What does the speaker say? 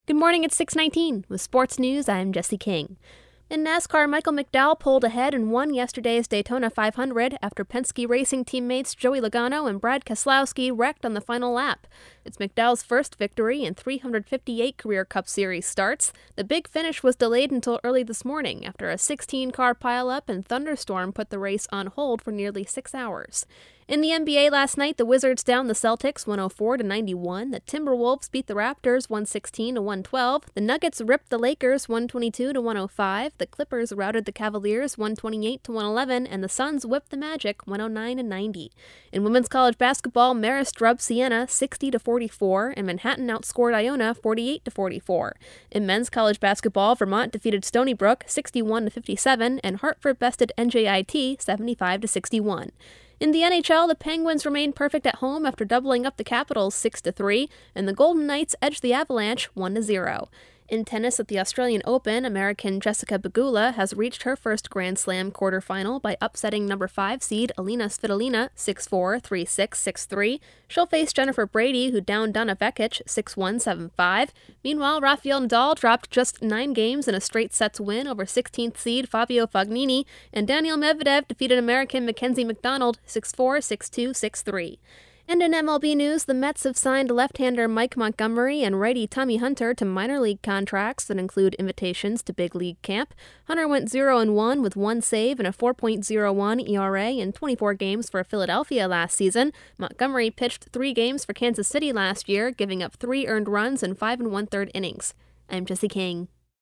Good morning, it's 6:19. With sports news, I'm Jesse King. In NASCAR, Michael McDowell pulled ahead and won yesterday's Daytona 500 after Penske Racing teammates Joey Logano and Brad Keselowski wrecked on the final lap. It's McDowell's first victory in 358 career Cup Series starts. The big finish was delayed until early this morning after a 16-car pileup and thunderstorm put the race on hold for nearly 6 hours. In the NBA last night, the Wizards downed the Celtics 104-91. The Timberwolves beat the Raptors 116-112. The Nuggets ripped the Lakers 122-105. The Clippers routed the Cavaliers 128-111, and the Suns whipped the Magic 109-90. In women's college basketball, Marist drubbed Siena 60-44, and Manhattan outscored Iona 48-44. In men's college basketball, Vermont defeated Stony Brook 61-57, and Hartford bested NJIT 75-61. In the NHL, the Penguins remained perfect at home after doubling up the Capitals 6-3, and the Golden Knights edged the Avalanche 1-0. In tennis at the Australian Open, American Jessica Pegula has reached her first Grand Slam quarterfinal by upsetting number 5 seed Alina Svitolina 6-4, 3-6, 6-3. She'll face Jennifer Brady, who downed Donna Vekic 6-1, 7-5. Meanwhile, Rafael Nadal dropped just 9 games in a straight sets win over 16th seed Fabio Fognini, and Daniil Medvedev defeated American Mackenzie McDonald 6-4, 6-2, 6-3. And in MLB news, the Mets have signed left-hander Mike Montgomery and righty Tommy Hunter to minor league contracts that include invitations to big league camp. Hunter went 0-1 with 1 save and a 4.01 ERA in 24 games for Philadelphia last season. Montgomery pitched 3 games for Kansas City last year, giving up 3 earned runs in 5 1/3 innings. I'm Jesse King.